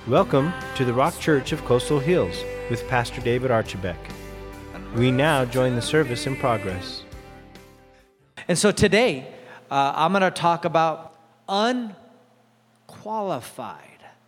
Welcome to the Rock Church of Coastal Hills with Pastor David Archibek. We now join the service in progress. And so today, I'm going to talk about unqualified.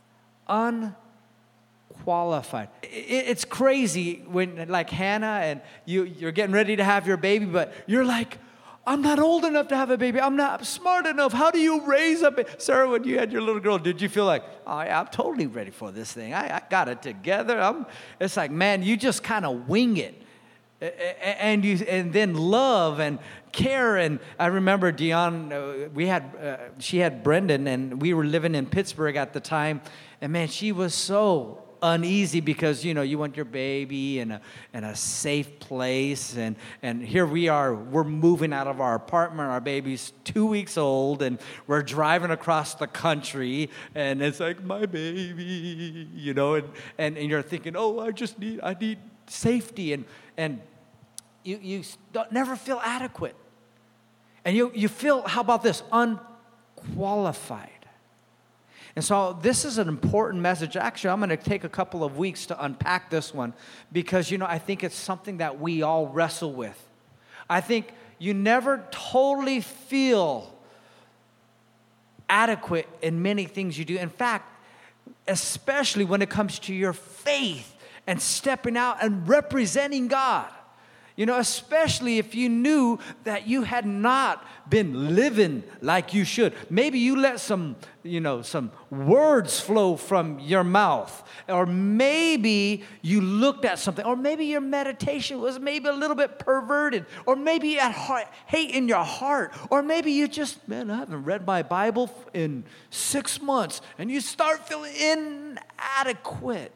Unqualified. It's crazy when, like Hannah, and you're getting ready to have your baby, but you're like, I'm not old enough to have a baby. I'm not smart enough. How do you raise a baby? Sarah, when you had your little girl, did you feel like, oh, I'm totally ready for this thing. I got it together. It's like, man, you just kind of wing it. And then love and care. And I remember Dion, she had Brendan, and we were living in Pittsburgh at the time. And man, she was so uneasy because, you know, you want your baby in a safe place. And here we are, we're moving out of our apartment. Our baby's 2 weeks old, and we're driving across the country. And it's like, my baby, you know, and you're thinking, oh, I need safety. And you never feel adequate. And you feel, how about this, unqualified. And so this is an important message. Actually, I'm going to take a couple of weeks to unpack this one because, you know, I think it's something that we all wrestle with. I think you never totally feel adequate in many things you do. In fact, especially when it comes to your faith and stepping out and representing God. You know, especially if you knew that you had not been living like you should. Maybe you let some words flow from your mouth. Or maybe you looked at something. Or maybe your meditation was maybe a little bit perverted. Or maybe you had hate in your heart. Or maybe you just, man, I haven't read my Bible in 6 months. And you start feeling inadequate.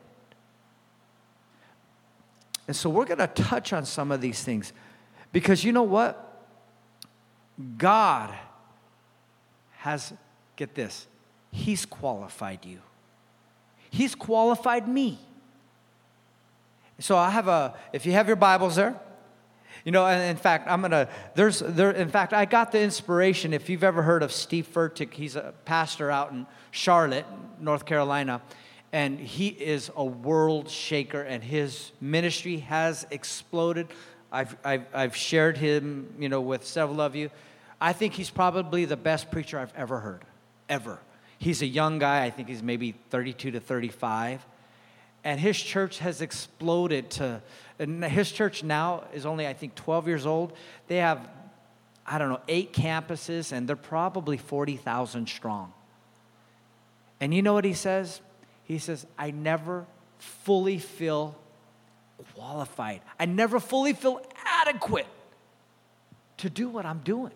And so we're going to touch on some of these things because you know what? God has, get this, He's qualified you. He's qualified me. So if you have your Bibles there, you know, and in fact, I got the inspiration. If you've ever heard of Steve Furtick, he's a pastor out in Charlotte, North Carolina. And he is a world shaker, and his ministry has exploded. I've shared him, you know, with several of you. I think he's probably the best preacher I've ever heard, ever. He's a young guy. I think he's maybe 32 to 35. And his church has exploded and his church now is only, I think, 12 years old. They have, 8 campuses, and they're probably 40,000 strong. And you know what he says? He says, I never fully feel qualified. I never fully feel adequate to do what I'm doing.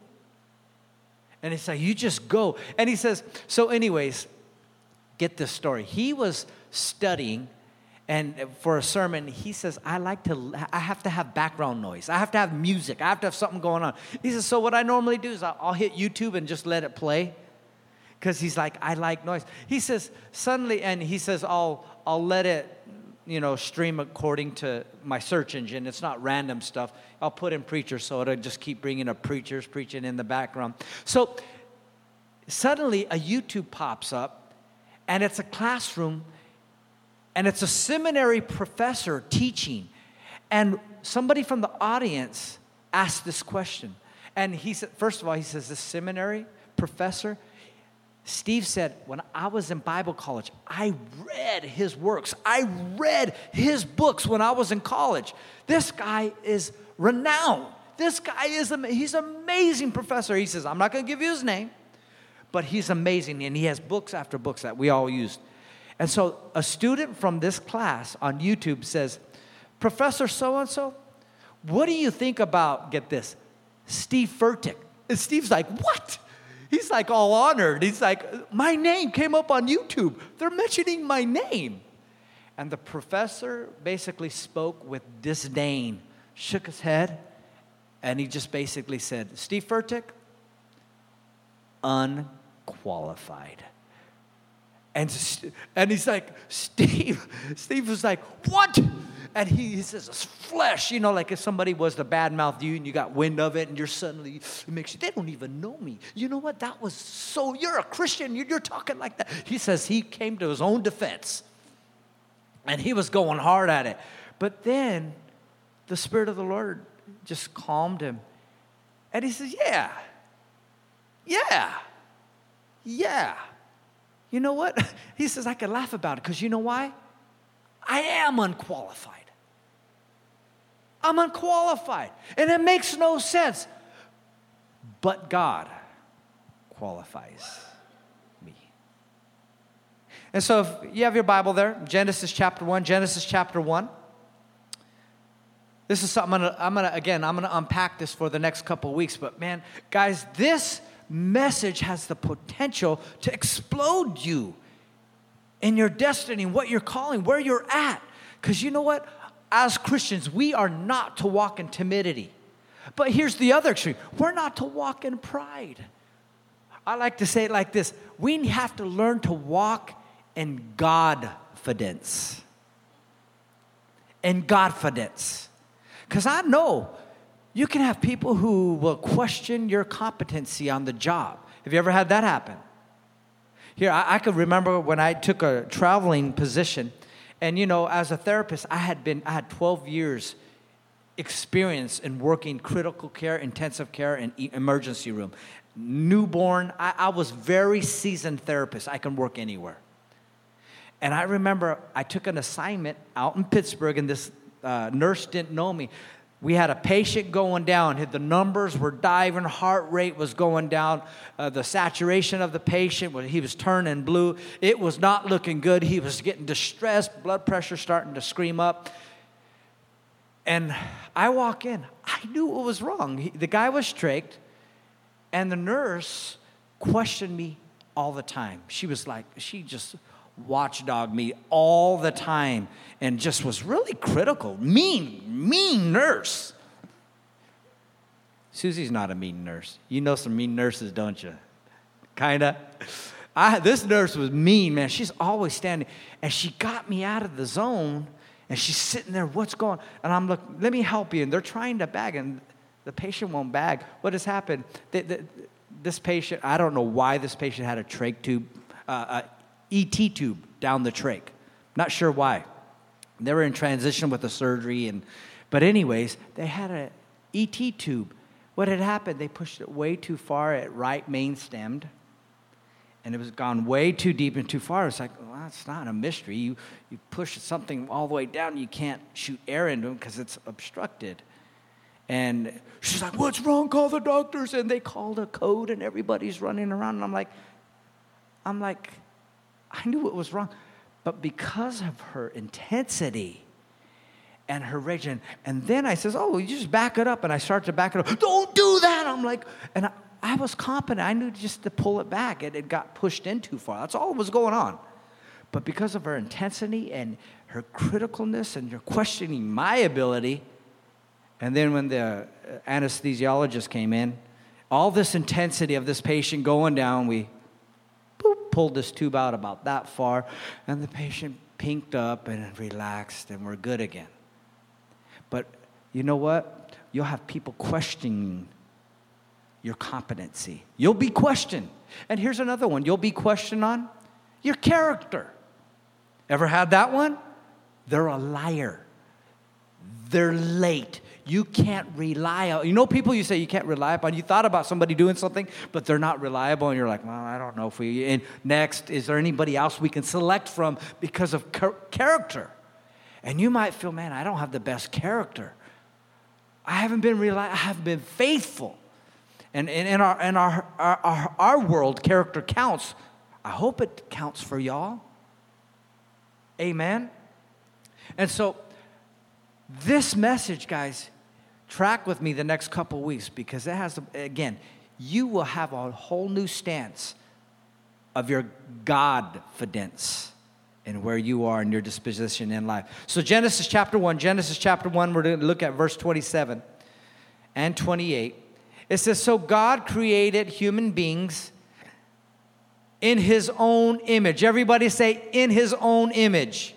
And it's like, you just go. And he says, so anyways, get this story. He was studying, and for a sermon, he says, I have to have background noise. I have to have music. I have to have something going on. He says, so what I normally do is I'll hit YouTube and just let it play. Because he's like, I like noise. He says, suddenly, and he says, I'll let it, you know, stream according to my search engine. It's not random stuff. I'll put in preachers, so it'll just keep bringing up preachers preaching in the background. So suddenly a YouTube pops up, and it's a classroom, and it's a seminary professor teaching. And somebody from the audience asked this question. And he said, first of all, he says, this seminary professor, Steve said, when I was in Bible college, I read his works. I read his books when I was in college. This guy is renowned. This guy he's an amazing professor. He says, I'm not going to give you his name, but he's amazing. And he has books after books that we all used. And so a student from this class on YouTube says, Professor so-and-so, what do you think about, get this, Steve Furtick? And Steve's like, what? He's like all honored. He's like, my name came up on YouTube. They're mentioning my name. And the professor basically spoke with disdain, shook his head, and he just basically said, Steve Furtick, unqualified. And he's like, Steve was like, what? And he says, it's flesh, you know, like if somebody was to badmouth you and you got wind of it and you're suddenly, it makes you, they don't even know me. You know what? That was so, you're a Christian, you're talking like that. He says he came to his own defense. And he was going hard at it. But then the Spirit of the Lord just calmed him. And he says, yeah. You know what? He says, I can laugh about it because you know why? I am unqualified. I'm unqualified. And it makes no sense. But God qualifies me. And so if you have your Bible there, Genesis chapter 1. This is something I'm gonna unpack this for the next couple of weeks. But man, guys, this message has the potential to explode you in your destiny, what you're calling, where you're at. Because you know what? As Christians, we are not to walk in timidity. But here's the other extreme. We're not to walk in pride. I like to say it like this. We have to learn to walk in Godfidence. In Godfidence. Because I know you can have people who will question your competency on the job. Have you ever had that happen? Here, I could remember when I took a traveling position. And, you know, as a therapist, I had 12 years experience in working critical care, intensive care, and emergency room. Newborn, I was very seasoned therapist. I can work anywhere. And I remember I took an assignment out in Pittsburgh, and this nurse didn't know me. We had a patient going down. The numbers were diving. Heart rate was going down. The saturation of the patient, he was turning blue. It was not looking good. He was getting distressed. Blood pressure starting to scream up. And I walk in. I knew what was wrong. The guy was straight. And the nurse questioned me all the time. She just watchdogged me all the time and just was really critical. Mean nurse. Susie's not a mean nurse. You know some mean nurses, don't you? Kinda. This nurse was mean, man. She's always standing. And she got me out of the zone. And she's sitting there, what's going on? And I'm like, let me help you. And they're trying to bag. And the patient won't bag. What has happened? This patient, I don't know why this patient had a trach tube, ET tube down the trach. Not sure why. They were in transition with the surgery. But anyways, they had an ET tube. What had happened? They pushed it way too far at right main stemmed. And it was gone way too deep and too far. It's like, well, that's not a mystery. You push something all the way down, you can't shoot air into them because it's obstructed. And she's like, what's wrong? Call the doctors. And they called a code, and everybody's running around. And I'm like, I knew what was wrong. But because of her intensity and her rage, and then I says, oh, you just back it up. And I start to back it up. Don't do that. I'm like, and I was confident. I knew just to pull it back. It got pushed in too far. That's all that was going on. But because of her intensity and her criticalness and her questioning my ability, and then when the anesthesiologist came in, all this intensity of this patient going down, we pulled this tube out about that far, and the patient pinked up and relaxed, and we're good again. But you know what? You'll have people questioning your competency. You'll be questioned. And here's another one. You'll be questioned on your character. Ever had that one? They're a liar. They're late. You can't rely on. You know people you say you can't rely upon. You thought about somebody doing something, but they're not reliable, and you're like, well, I don't know if we. And next, is there anybody else we can select from because of character? And you might feel, man, I don't have the best character. I haven't been reliable. I haven't been faithful. And in our world, character counts. I hope it counts for y'all. Amen. And so, this message, guys, track with me the next couple weeks, because it has, again, you will have a whole new stance of your Godfidence and where you are in your disposition in life. So Genesis chapter 1, we're going to look at verse 27 and 28. It says, so God created human beings in his own image. Everybody say, in his own image.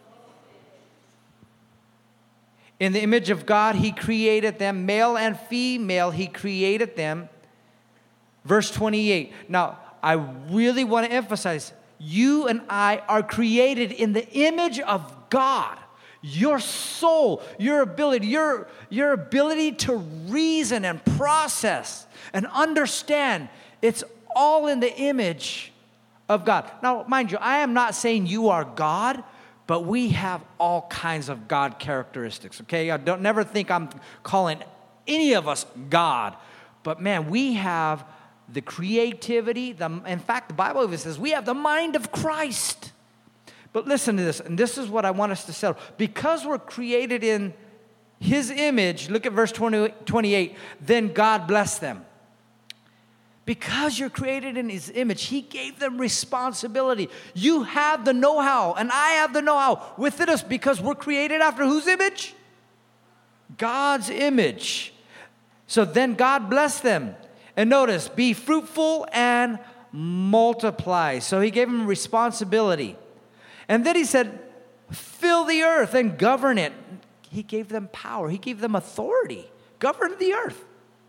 In the image of God, he created them. Male and female, he created them. Verse 28. Now, I really want to emphasize, you and I are created in the image of God. Your soul, your ability to reason and process and understand, it's all in the image of God. Now, mind you, I am not saying you are God, but we have all kinds of God characteristics, okay? Don't never think I'm calling any of us God. But man, we have the creativity. In fact, the Bible even says we have the mind of Christ. But listen to this, and this is what I want us to settle. Because we're created in His image, look at verse 28, then God blessed them. Because you're created in His image, He gave them responsibility. You have the know-how, and I have the know-how within us because we're created after whose image? God's image. So then God blessed them. And notice, be fruitful and multiply. So He gave them responsibility. And then He said, fill the earth and govern it. He gave them power. He gave them authority. Govern the earth.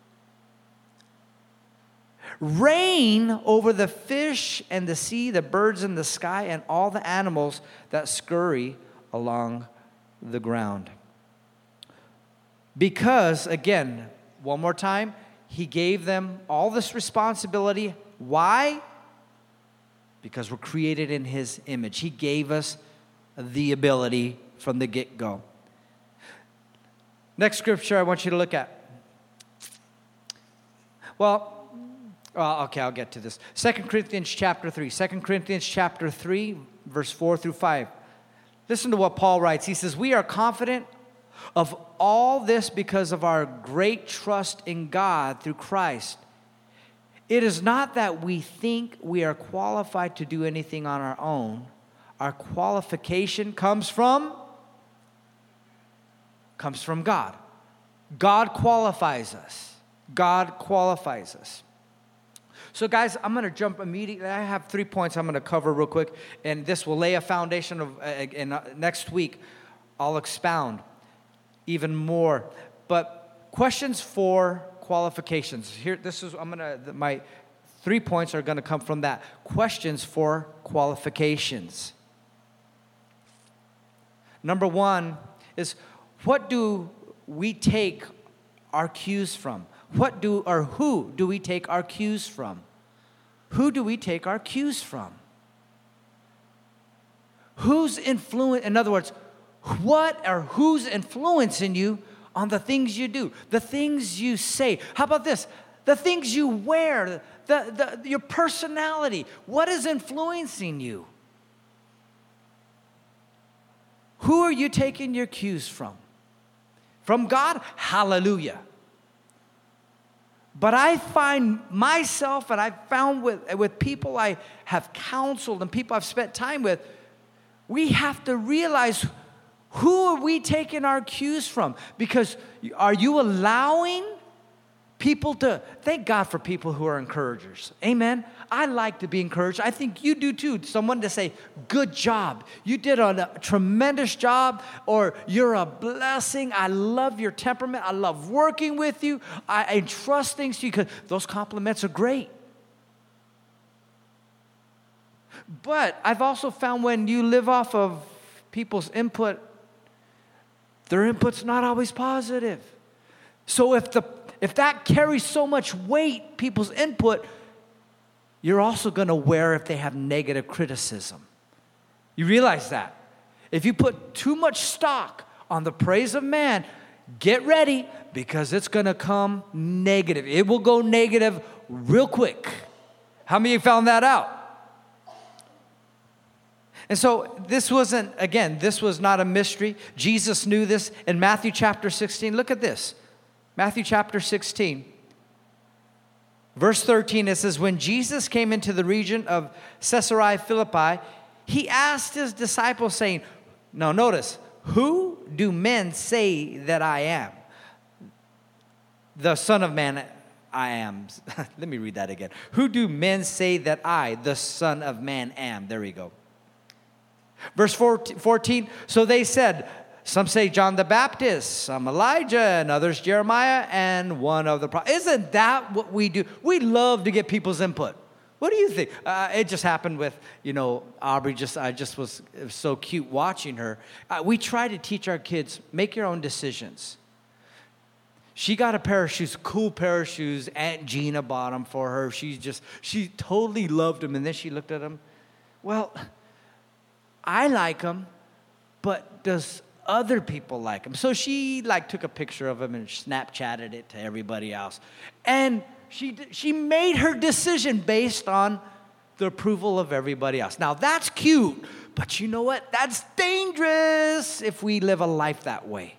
Reign over the fish and the sea, the birds in the sky, and all the animals that scurry along the ground. Because, again, one more time, He gave them all this responsibility. Why? Because we're created in His image. He gave us the ability from the get-go. Next scripture I want you to look at. Okay, I'll get to this. 2 Corinthians chapter 3. 2 Corinthians chapter 3, verse 4 through 5. Listen to what Paul writes. He says, we are confident of all this because of our great trust in God through Christ. It is not that we think we are qualified to do anything on our own. Our qualification comes from God. God qualifies us. God qualifies us. So guys, I'm going to jump immediately. I have 3 points I'm going to cover real quick, and this will lay a foundation of. Next week, I'll expound even more. But questions for qualifications. Here, my 3 points are going to come from that. Questions for qualifications. Number 1 is, what do we take our cues from? Who do we take our cues from? Who do we take our cues from? Who's influence? In other words, who's influencing you on the things you do, the things you say? How about this? The things you wear, your personality. What is influencing you? Who are you taking your cues from? From God? Hallelujah. But I find myself, and I've found with people I have counseled and people I've spent time with, we have to realize, who are we taking our cues from? Because are you allowing people to, thank God for people who are encouragers. Amen. I like to be encouraged. I think you do too. Someone to say, good job. You did a tremendous job, or you're a blessing. I love your temperament. I love working with you. I entrust things to you, because those compliments are great. But I've also found when you live off of people's input, their input's not always positive. So if that carries so much weight, people's input, you're also going to wear if they have negative criticism. You realize that? If you put too much stock on the praise of man, get ready, because it's going to come negative. It will go negative real quick. How many of you found that out? And so this was not a mystery. Jesus knew this in Matthew chapter 16. Look at this. Matthew chapter 16, verse 13, it says, when Jesus came into the region of Caesarea Philippi, He asked His disciples, saying, now notice, who do men say that I am? The Son of Man I am. Let me read that again. Who do men say that I, the Son of Man, am? There we go. Verse 14, so they said, some say John the Baptist, some Elijah, and others Jeremiah, and one of the prophets. Isn't that what we do? We love to get people's input. What do you think? It just happened with, Aubrey. It was so cute watching her. We try to teach our kids, make your own decisions. She got a pair of shoes, cool pair of shoes. Aunt Gina bought them for her. She totally loved them. And then she looked at them. Well, I like them, but does other people like them? So she took a picture of them and Snapchatted it to everybody else. And she made her decision based on the approval of everybody else. Now, that's cute, but you know what? That's dangerous if we live a life that way.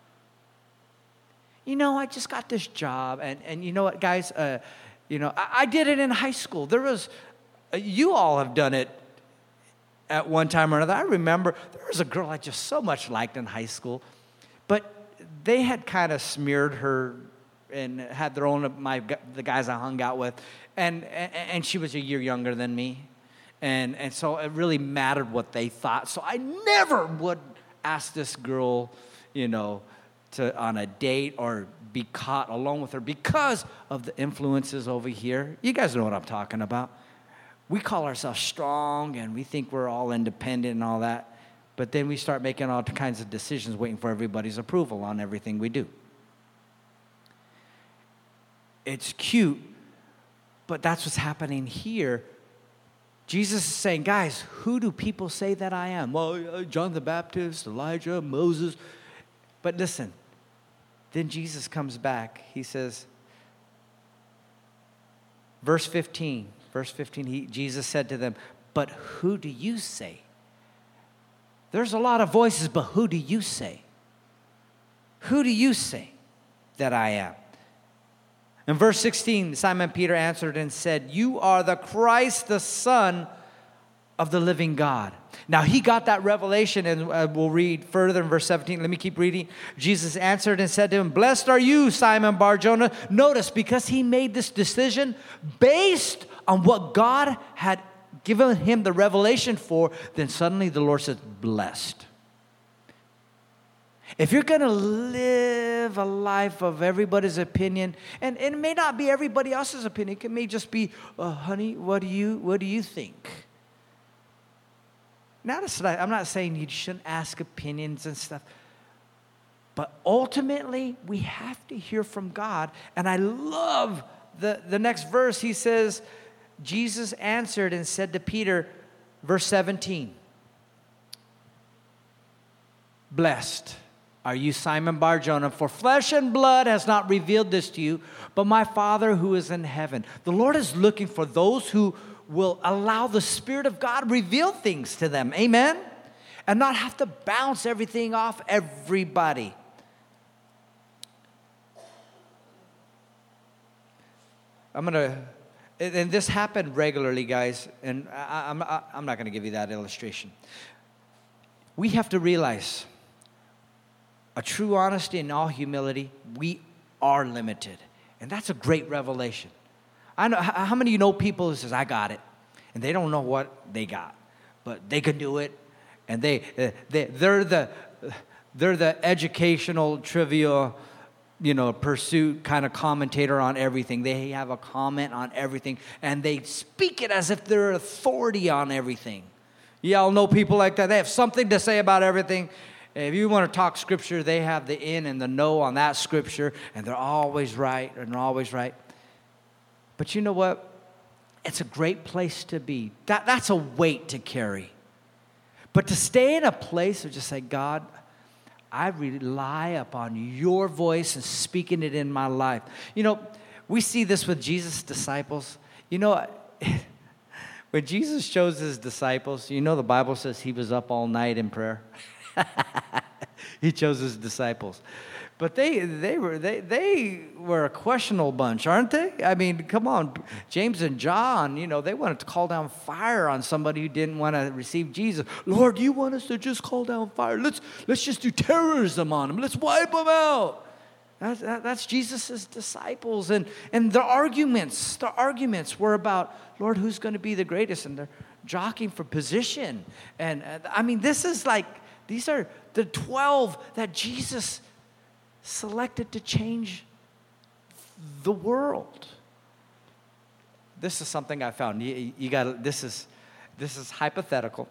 I just got this job, and you know what, guys? I did it in high school. You all have done it at one time or another. I remember there was a girl I just so much liked in high school, but they had kind of smeared her and had their own, the guys I hung out with, and she was a year younger than me, and so it really mattered what they thought. So I never would ask this girl, on a date or be caught alone with her because of the influences over here. You guys know what I'm talking about. We call ourselves strong and we think we're all independent and all that, but then we start making all kinds of decisions waiting for everybody's approval on everything we do. It's cute, but that's what's happening here. Jesus is saying, guys, who do people say that I am? Well, John the Baptist, Elijah, Moses. But listen, then Jesus comes back. He says, verse 15, Jesus said to them, but who do you say? There's a lot of voices, but who do you say? Who do you say that I am? In verse 16, Simon Peter answered and said, you are the Christ, the Son of the living God. Now, he got that revelation, and we'll read further in verse 17. Let me keep reading. Jesus answered and said to him, blessed are you, Simon Bar-Jonah. Notice, because he made this decision based on what God had given him the revelation for, then suddenly the Lord said, blessed. If you're going to live a life of everybody's opinion, and it may not be everybody else's opinion, it may just be, honey, what do you think? I'm not saying you shouldn't ask opinions and stuff, but ultimately we have to hear from God. And I love the next verse. He says, Jesus answered and said to Peter, verse 17, blessed are you, Simon Bar-Jonah, for flesh and blood has not revealed this to you, but my Father who is in heaven. The Lord is looking for those who will allow the Spirit of God reveal things to them. Amen? And not have to bounce everything off everybody. And this happened regularly, guys, and I'm not going to give you that illustration. We have to realize, a true honesty and all humility, we are limited. And that's a great revelation. I know how many of you know people who says, I got it, and they don't know what they got, but they can do it, and they're the educational trivia, pursuit kind of commentator on everything. They have a comment on everything, and they speak it as if they're authority on everything. Y'all know people like that. They have something to say about everything. If you want to talk scripture, they have the in and the no on that scripture, and they're always right, and they're always right. But you know what? It's a great place to be. That's a weight to carry. But to stay in a place of just say, God, I rely upon your voice and speaking it in my life. We see this with Jesus' disciples. When Jesus chose his disciples, the Bible says he was up all night in prayer. He chose his disciples. But they were a questionable bunch, aren't they? I mean, come on. James and John, they wanted to call down fire on somebody who didn't want to receive Jesus. Lord, you want us to just call down fire? Let's just do terrorism on them. Let's wipe them out. That's Jesus' disciples. And the arguments were about, Lord, who's going to be the greatest? And they're jockeying for position. And these are the 12 that Jesus selected to change the world. this is something I found. You got this is hypothetical,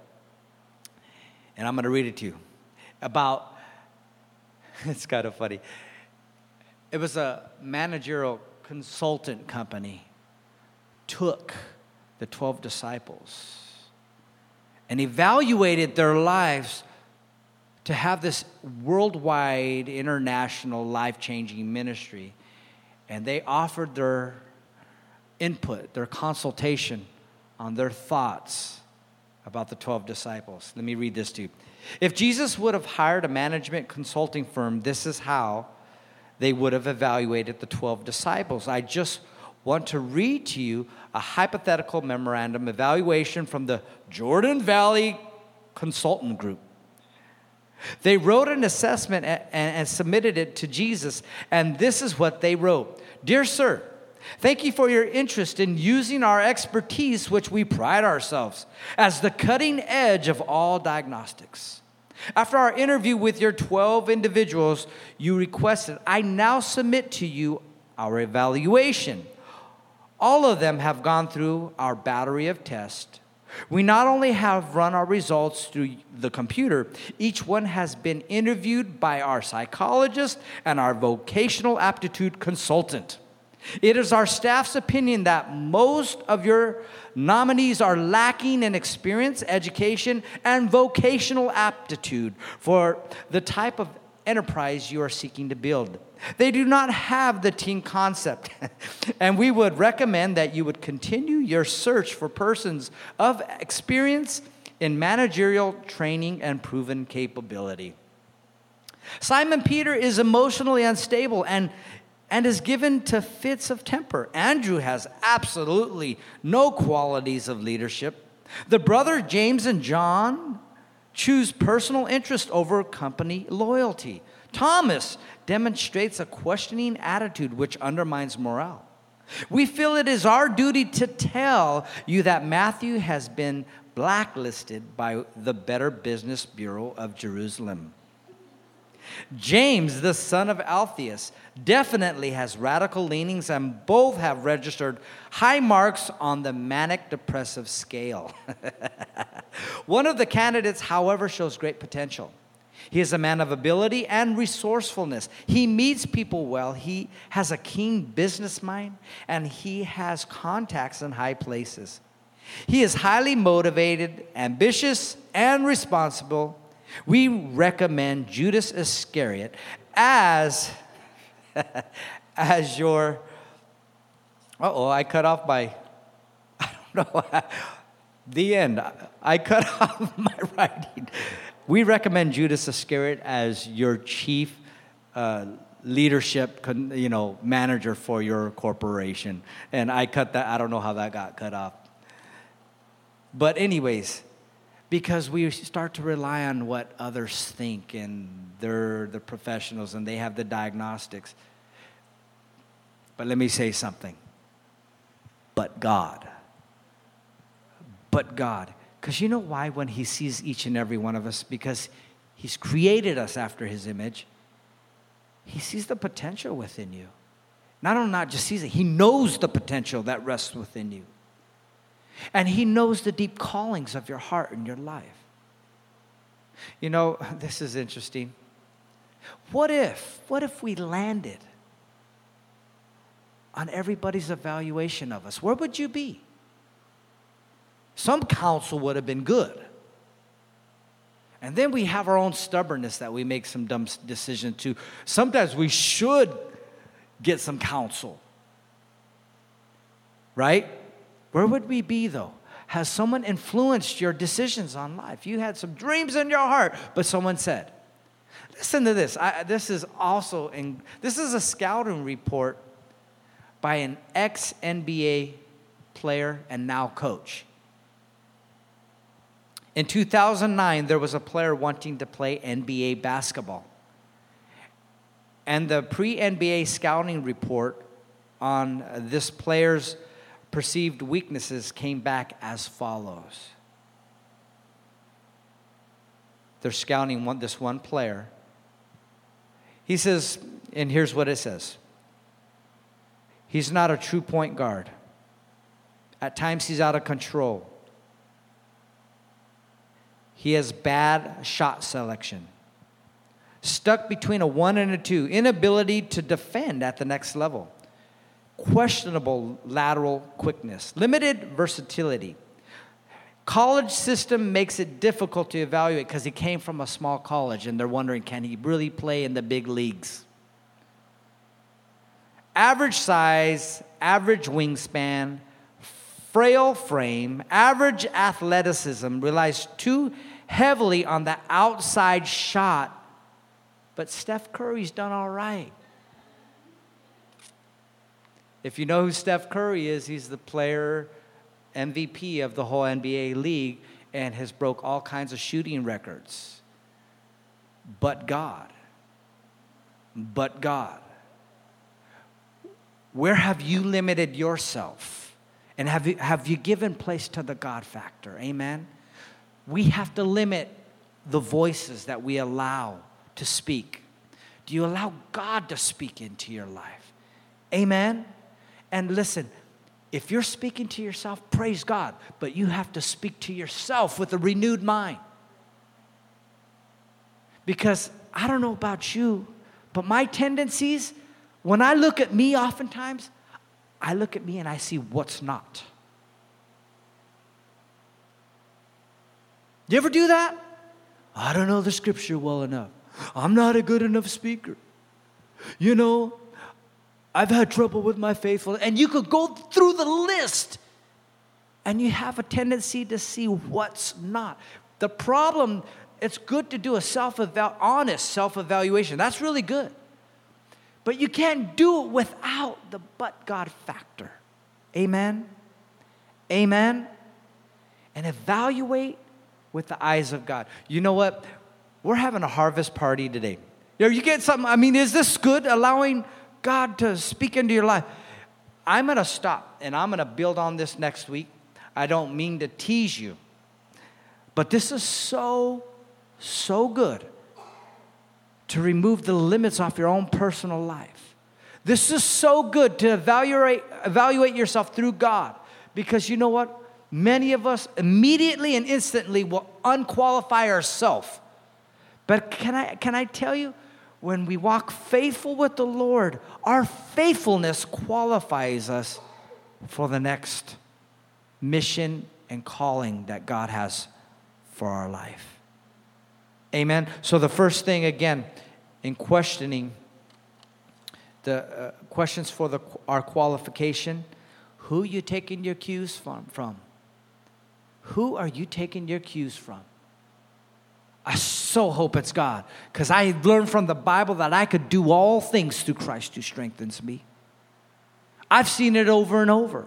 and I'm going to read it to you. About, it's kind of funny. It was a managerial consultant company took the 12 disciples and evaluated their lives to have this worldwide, international, life-changing ministry. And they offered their input, their consultation on their thoughts about the 12 disciples. Let me read this to you. If Jesus would have hired a management consulting firm, this is how they would have evaluated the 12 disciples. I just want to read to you a hypothetical memorandum evaluation from the Jordan Valley Consultant Group. They wrote an assessment and submitted it to Jesus, and this is what they wrote. Dear sir, thank you for your interest in using our expertise, which we pride ourselves as the cutting edge of all diagnostics. After our interview with your 12 individuals you requested, I now submit to you our evaluation. All of them have gone through our battery of tests. We not only have run our results through the computer, each one has been interviewed by our psychologist and our vocational aptitude consultant. It is our staff's opinion that most of your nominees are lacking in experience, education, and vocational aptitude for the type of enterprise you are seeking to build. They do not have the team concept, and we would recommend that you would continue your search for persons of experience in managerial training and proven capability. Simon Peter is emotionally unstable and is given to fits of temper. Andrew has absolutely no qualities of leadership. The brothers James and John choose personal interest over company loyalty. Thomas demonstrates a questioning attitude which undermines morale. We feel it is our duty to tell you that Matthew has been blacklisted by the Better Business Bureau of Jerusalem. James, the son of Alphaeus, definitely has radical leanings, and both have registered high marks on the manic depressive scale. One of the candidates, however, shows great potential. He is a man of ability and resourcefulness. He meets people well. He has a keen business mind, and he has contacts in high places. He is highly motivated, ambitious, and responsible. We recommend Judas Iscariot as your, I cut off my, I don't know, the end. I cut off my writing. We recommend Judas Iscariot as your chief leadership, manager for your corporation. And I cut that. I don't know how that got cut off. But anyways, because we start to rely on what others think, and they're the professionals and they have the diagnostics. But let me say something. But God. Because you know why? When he sees each and every one of us, because he's created us after his image, he sees the potential within you. Not just sees it, he knows the potential that rests within you. And he knows the deep callings of your heart and your life. You know, this is interesting. What if we landed on everybody's evaluation of us? Where would you be? Some counsel would have been good. And then we have our own stubbornness that we make some dumb decisions to. Sometimes we should get some counsel. Right? Where would we be, though? Has someone influenced your decisions on life? You had some dreams in your heart, but someone said, listen to this. This is a scouting report by an ex-NBA player and now coach. In 2009, there was a player wanting to play NBA basketball. And the pre-NBA scouting report on this player's perceived weaknesses came back as follows. They're scouting this one player. He says, and here's what it says. He's not a true point guard. At times, he's out of control. He has bad shot selection. Stuck between a 1 and a 2. Inability to defend at the next level. Questionable lateral quickness. Limited versatility. College system makes it difficult to evaluate because he came from a small college and they're wondering, can he really play in the big leagues? Average size, average wingspan, frail frame, average athleticism, relies too heavily on the outside shot, but Steph Curry's done all right. If you know who Steph Curry is, he's the player MVP of the whole NBA league and has broke all kinds of shooting records. But God. Where have you limited yourself? And have you given place to the God factor? Amen? We have to limit the voices that we allow to speak. Do you allow God to speak into your life? Amen? And listen, if you're speaking to yourself, praise God. But you have to speak to yourself with a renewed mind. Because I don't know about you, but my tendencies, when I look at me oftentimes, I look at me and I see what's not. You ever do that? I don't know the scripture well enough. I'm not a good enough speaker. You know, I've had trouble with my faithfulness. And you could go through the list and you have a tendency to see what's not. The problem, it's good to do a honest self-evaluation. That's really good. But you can't do it without the but God factor. Amen? Amen? And evaluate with the eyes of God. You know what? We're having a harvest party today. You get something, I mean, is this good? Allowing God to speak into your life. I'm going to stop, and I'm going to build on this next week. I don't mean to tease you. But this is so good to remove the limits off your own personal life. This is so good to evaluate yourself through God. Because you know what? Many of us immediately and instantly will unqualify ourselves. But can I tell you, when we walk faithful with the Lord, our faithfulness qualifies us for the next mission and calling that God has for our life. Amen. So the first thing, again, in questioning the questions for our qualification, who are you taking your cues from? Who are you taking your cues from? I so hope it's God, because I learned from the Bible that I could do all things through Christ who strengthens me. I've seen it over and over.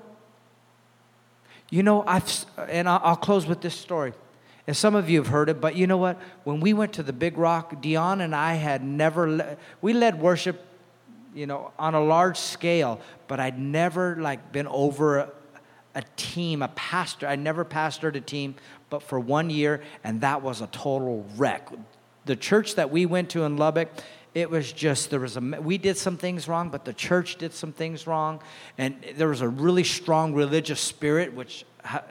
You know, I'll close with this story. And some of you have heard it, but you know what? When we went to the Big Rock, Dion and I had never, we led worship, you know, on a large scale, but I'd never been over a team, a pastor. I never pastored a team, but for 1 year, and that was a total wreck. The church that we went to in Lubbock, it was just, we did some things wrong, but the church did some things wrong, and there was a really strong religious spirit, which,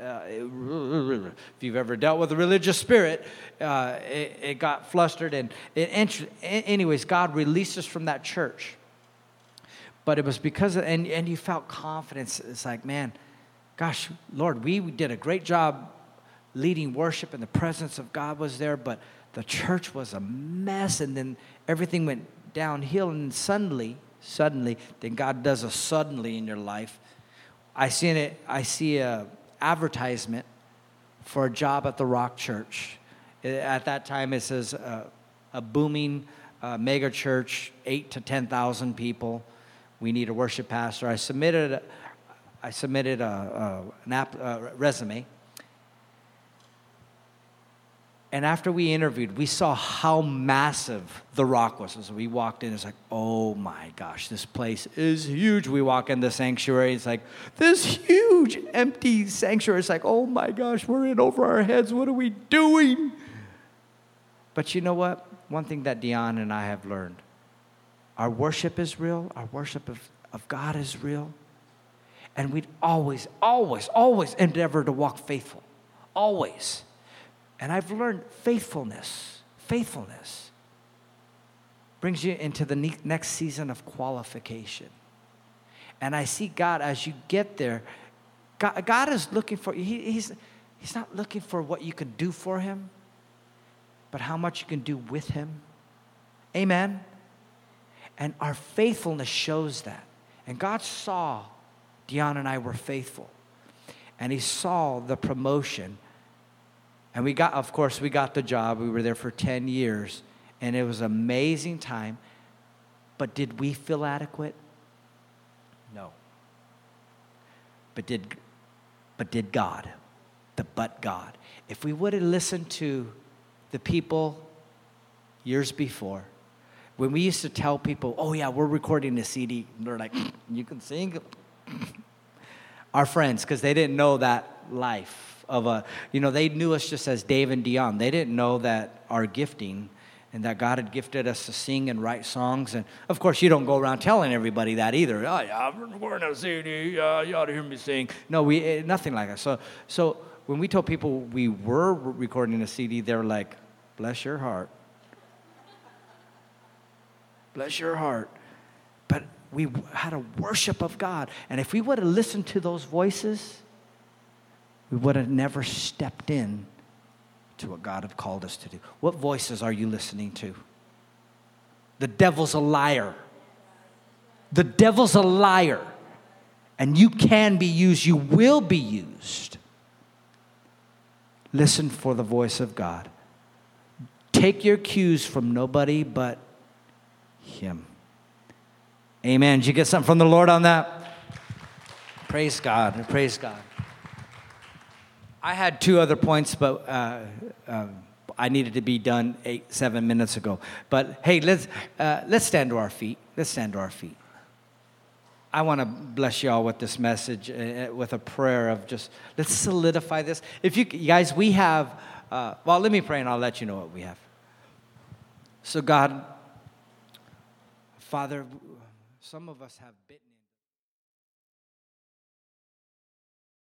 if you've ever dealt with a religious spirit, it got flustered, and anyways, God released us from that church. But it was because of, and you felt confidence. It's like, man, gosh, Lord, we did a great job leading worship, and the presence of God was there, but the church was a mess, and then everything went downhill, and suddenly, then God does a suddenly in your life. I see a advertisement for a job at the Rock Church. At that time, it says a booming mega church, 8,000 to 10,000 people. We need a worship pastor. I submitted a resume. And after we interviewed, we saw how massive the Rock was. So we walked in, it's like, oh my gosh, this place is huge. We walk in the sanctuary, it's like, this huge empty sanctuary. It's like, oh my gosh, we're in over our heads. What are we doing? But you know what? One thing that Dion and I have learned, our worship is real. Our worship of God is real. And we'd always, always, always endeavor to walk faithful. Always. And I've learned faithfulness brings you into the next season of qualification. And I see God as you get there. God is looking for you. He's not looking for what you can do for him, but how much you can do with him. Amen? And our faithfulness shows that. And God saw Dion and I were faithful. And he saw the promotion. And we got the job. We were there for 10 years. And it was an amazing time. But did we feel adequate? No. But did God? But God. If we would have listened to the people years before, when we used to tell people, oh yeah, we're recording a CD, and they're like, you can sing. Our friends, because they didn't know that life of they knew us just as Dave and Dion. They didn't know that our gifting and that God had gifted us to sing and write songs. And of course, you don't go around telling everybody that either. Oh yeah, I'm recording a CD. You ought to hear me sing. No, nothing like that. So when we told people we were recording a CD, they're like, bless your heart. Bless your heart. But we had a worship of God. And if we would have listened to those voices, we would have never stepped in to what God had called us to do. What voices are you listening to? The devil's a liar. The devil's a liar. And you can be used. You will be used. Listen for the voice of God. Take your cues from nobody but him. Amen. Did you get something from the Lord on that? Praise God. Praise God. I had 2 other points, but I needed to be done 7 minutes ago. But hey, let's stand to our feet. Let's stand to our feet. I want to bless you all with this message, with a prayer of just, let's solidify this. If you guys, we have, let me pray and I'll let you know what we have. So God, Father, some of us have bitten